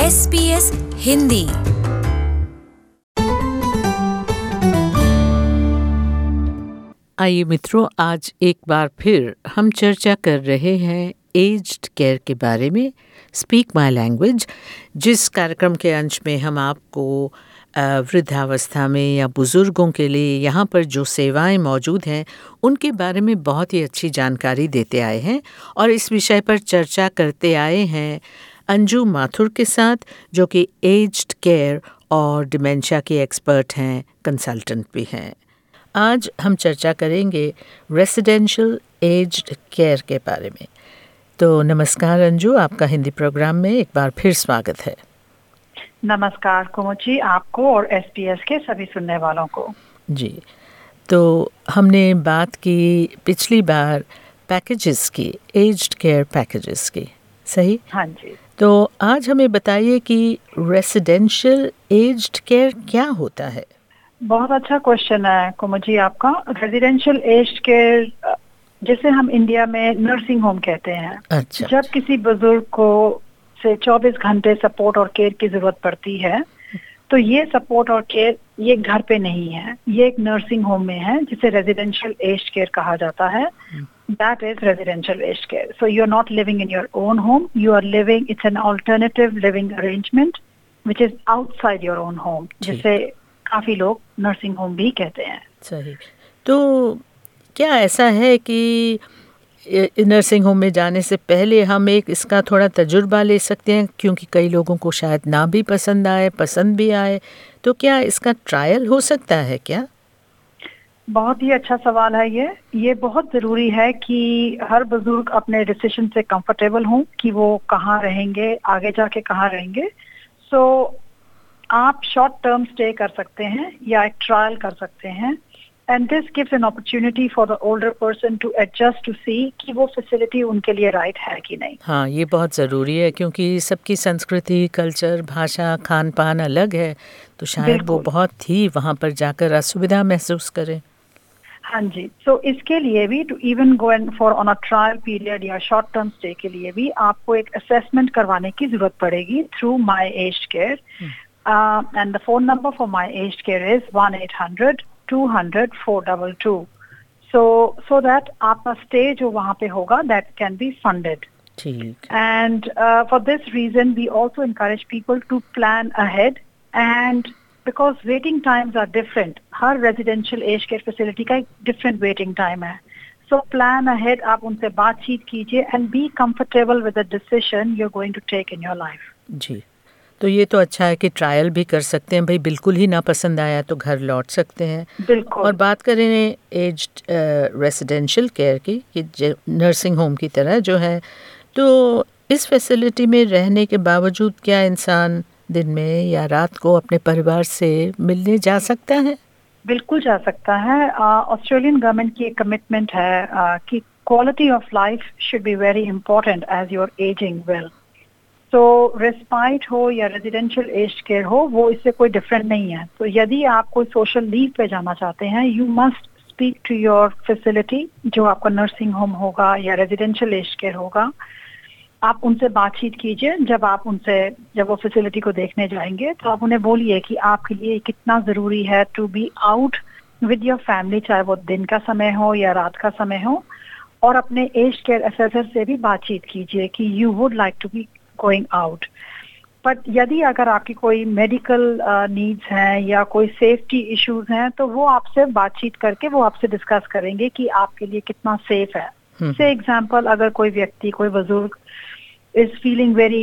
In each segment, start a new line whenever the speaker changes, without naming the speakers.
SBS Hindi.
आइए मित्रों, आज एक बार फिर हम चर्चा कर रहे हैं एज्ड केयर के बारे में, स्पीक माय लैंग्वेज, जिस कार्यक्रम के अंश में हम आपको वृद्धावस्था में या बुज़ुर्गों के लिए यहाँ पर जो सेवाएं मौजूद हैं उनके बारे में बहुत ही अच्छी जानकारी देते आए हैं और इस विषय पर चर्चा करते आए हैं अंजू माथुर के साथ, जो कि एज्ड केयर और डिमेंशिया की एक्सपर्ट हैं, कंसल्टेंट भी हैं। आज हम चर्चा करेंगे रेसिडेंशियल एज्ड केयर के बारे में। तो नमस्कार अंजू, आपका हिंदी प्रोग्राम में एक बार फिर स्वागत है।
नमस्कार कुमुची, आपको और SBS के सभी सुनने वालों को।
जी, तो हमने बात की पिछली बार पैकेजेस की, एज्ड केयर पैकेजेस की, सही?
हाँ जी।
तो आज हमें बताइए कि रेसिडेंशियल एज्ड केयर क्या होता है?
बहुत अच्छा क्वेश्चन है कुमुची आपका। रेजिडेंशियल एज्ड केयर, जिसे हम इंडिया में नर्सिंग होम कहते हैं।
अच्छा।
जब किसी बुजुर्ग को से 24 घंटे सपोर्ट और केयर की जरूरत पड़ती है, तो ये सपोर्ट और केयर ये घर पे नहीं है, ये एक नर्सिंग होम में है, जिसे रेजिडेंशियल एज्ड केयर कहा जाता है। That is residential aged care. So you're not living in your own home, you are living, it's an alternative living arrangement which is outside your own home, जिसे काफी लोग nursing home भी कहते हैं।
सही। तो क्या ऐसा है कि नर्सिंग होम में जाने से पहले हम इसका थोड़ा तजुर्बा ले सकते हैं, क्योंकि कई लोगों को शायद ना भी पसंद आए, पसंद भी आए, तो क्या इसका ट्रायल हो सकता है क्या?
बहुत ही अच्छा सवाल है ये बहुत जरूरी है कि हर बुजुर्ग अपने डिसीजन से कंफर्टेबल हों कि वो कहाँ रहेंगे, आगे जाके कहाँ रहेंगे। सो आप शॉर्ट टर्म स्टे कर सकते हैं या एक ट्रायल कर सकते हैं, and this gives an opportunity for the older person to adjust to see कि वो फैसिलिटी उनके लिए राइट है कि नहीं।
हाँ, ये बहुत ज़रूरी है, क्योंकि सबकी संस्कृति, कल्चर, भाषा, खान पान अलग है, तो शायद वो बहुत ही वहाँ पर जाकर असुविधा महसूस करें।
हाँ जी। सो इसके लिए भी to even go and for on a trial period या शॉर्ट टर्म स्टे के लिए भी आपको एक असेसमेंट करवाने की जरूरत पड़ेगी through my aged care, and the phone number for my aged care is 1-800-200-422, so that आपका स्टे जो वहाँ पे होगा दैट कैन बी फंडेड।
ठीक।
And for this reason we also encourage people to plan ahead, and because waiting times are different, हर residential aged care facility का एक different waiting time है। So plan ahead, आप उनसे बातचीत कीजिए and be comfortable with the decision you're going to take in your life।
जी, तो ये तो अच्छा है कि ट्रायल भी कर सकते हैं, भाई बिल्कुल ही ना पसंद आया तो घर लौट सकते हैं।
बिल्कुल।
और बात करें एज्ड रेसिडेंशियल केयर की, कि नर्सिंग होम की तरह जो है, तो इस फैसिलिटी में रहने के बावजूद क्या इंसान दिन में या रात को अपने परिवार से मिलने जा सकता है?
बिल्कुल जा सकता है। ऑस्ट्रेलियन गवर्नमेंट की एक कमिटमेंट है कि quality of life should be very important as your ageing well. तो रेस्पाइट हो या रेजिडेंशियल एज्ड केयर हो, वो इससे कोई डिफरेंट नहीं है। तो यदि आप कोई सोशल लीव पे जाना चाहते हैं, you must speak to your facility, जो आपका नर्सिंग होम होगा या रेजिडेंशियल एज्ड केयर होगा। आप उनसे बातचीत कीजिए। जब वो फैसिलिटी को देखने जाएंगे, तो आप उन्हें बोलिए कि आपके लिए कितना जरूरी है to be out with your family, चाहे वो दिन का समय हो या रात का समय हो। और अपने एज्ड केयर असेसर से भी बातचीत कीजिए कि you would like to be going out. But यदि अगर आपकी कोई मेडिकल नीड्स हैं या कोई सेफ्टी इश्यूज हैं, तो वो आपसे बातचीत करके वो आपसे डिस्कस करेंगे कि आपके लिए कितना सेफ है। से एग्जाम्पल, अगर कोई व्यक्ति, कोई बुजुर्ग is feeling very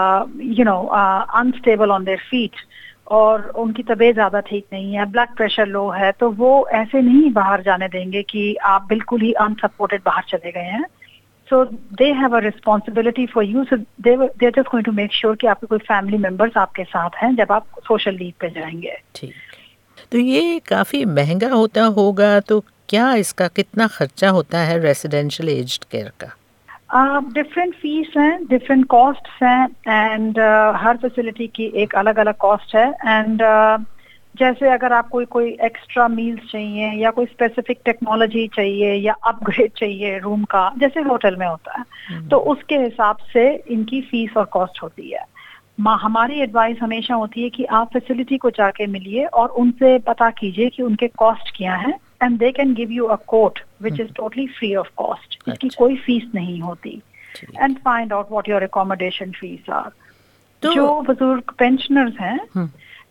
unstable on their feet और उनकी तबीयत ज्यादा ठीक नहीं है, ब्लड प्रेशर लो है, तो वो ऐसे नहीं बाहर जाने देंगे कि आप बिल्कुल ही अनसपोर्टेड बाहर चले गए हैं। So they have a responsibility for you, so they are just going to make sure कि आपके कोई फैमिली मेंबर्स आपके साथ हैं जब आप सोशल लीव पे जाएंगे।
ठीक। तो ये काफी महंगा होता होगा, तो क्या इसका कितना खर्चा होता है रेसिडेंशियल एज्ड केयर का?
डिफरेंट फीस हैं, डिफरेंट कॉस्ट्स हैं, एंड हर फैसिलिटी की एक अलग अलग कॉस्ट है। एंड जैसे अगर आपको कोई एक्स्ट्रा मील्स चाहिए या कोई स्पेसिफिक टेक्नोलॉजी चाहिए या अपग्रेड चाहिए रूम का, जैसे होटल में होता है, तो उसके हिसाब से इनकी फीस और कॉस्ट होती है। हमारी एडवाइस हमेशा होती है कि आप फैसिलिटी को जाके मिलिए और उनसे पता कीजिए कि उनके कॉस्ट क्या है, and they can give you a quote which is totally free of cost, इसकी कोई फीस नहीं होती, and find out what your accommodation fees are. जो बुजुर्ग पेंशनर्स हैं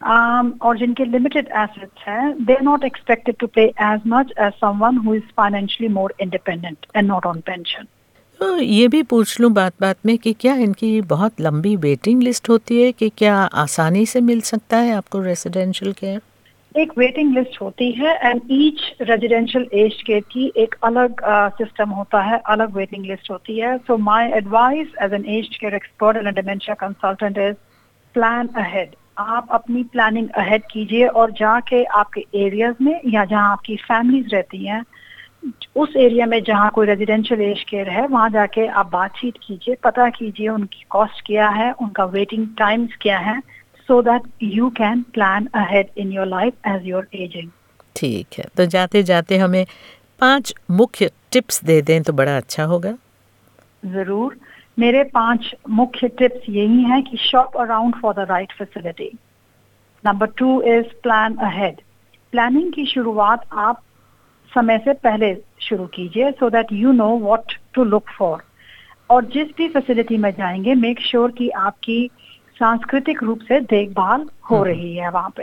और जिनके लिमिटेड एसेट्स हैं, they are not expected to pay as much as someone who is financially more independent and not on pension.
तो ये भी पूछ लूँ बात बात में कि क्या इनकी बहुत लंबी वेटिंग लिस्ट होती है कि क्या आसानी से मिल सकता है आपको रेजिडेंशियल केयर?
एक वेटिंग लिस्ट होती है, and each residential aged care की एक अलग सिस्टम होता है, अलग वेटिंग लिस्ट होती है। So my advice as an aged care expert and dementia consultant is plan ahead. आप अपनी प्लानिंग अहेड कीजिए और जाके आपके एरियाज में या जहाँ आपकी फैमिलीज रहती हैं, उस एरिया में जहाँ कोई रेजिडेंशियल एज केयर है, वहाँ जाके आप बातचीत कीजिए, पता कीजिए उनकी कॉस्ट क्या है, उनका वेटिंग टाइम्स क्या है, so that you can plan ahead in your life as you're aging.
ठीक है, तो जाते जाते हमें 5 मुख्य टिप्स दे दें तो बड़ा अच्छा होगा।
जरूर। मेरे 5 मुख्य टिप्स यही हैं कि shop around for the right facility. Number 2 is plan ahead. Planning की शुरुआत आप समय से पहले शुरू कीजिए so that you know what to look for. और जिस भी फैसिलिटी में जाएंगे, मेक श्योर कि आपकी सांस्कृतिक रूप से देखभाल हो रही है वहाँ पे,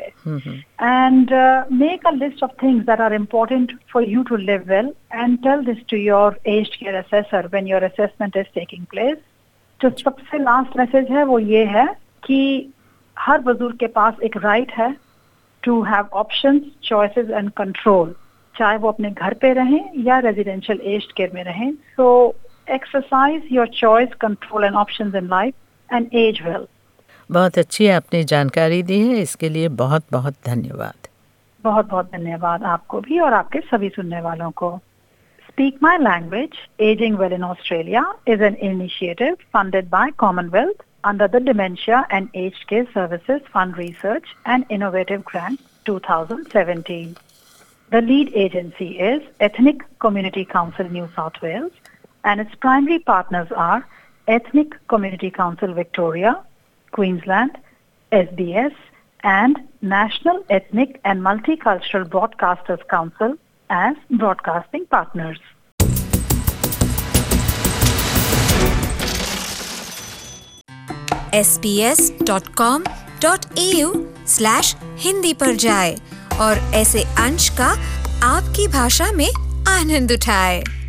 and make a list of things that are important for you to live well and tell this to your aged care assessor when your assessment is taking place. जो सबसे लास्ट मैसेज है वो ये है कि हर बुजुर्ग के पास एक राइट है to have options, choices and control, चाहे वो अपने घर पे रहें या रेजिडेंशियल एज्ड केयर में रहें। So exercise your choice, control and options in life and age well.
बहुत अच्छी आपने जानकारी दी है, इसके लिए बहुत बहुत धन्यवाद।
बहुत बहुत धन्यवाद आपको भी और आपके सभी सुनने वालों को। Speak my language ageing well in Australia is an initiative funded by Commonwealth under the Dementia and Aged Care Services Fund Research and Innovative Grant 2017. The lead agency is Ethnic Community Council New South Wales, and its primary partners are Ethnic Community Council Victoria, Queensland, SBS, and National Ethnic and Multicultural Broadcasters Council as broadcasting partners.
sbs.com.au/hindi पर जाएं और ऐसे अंश का आपकी भाषा में आनंद उठाएं।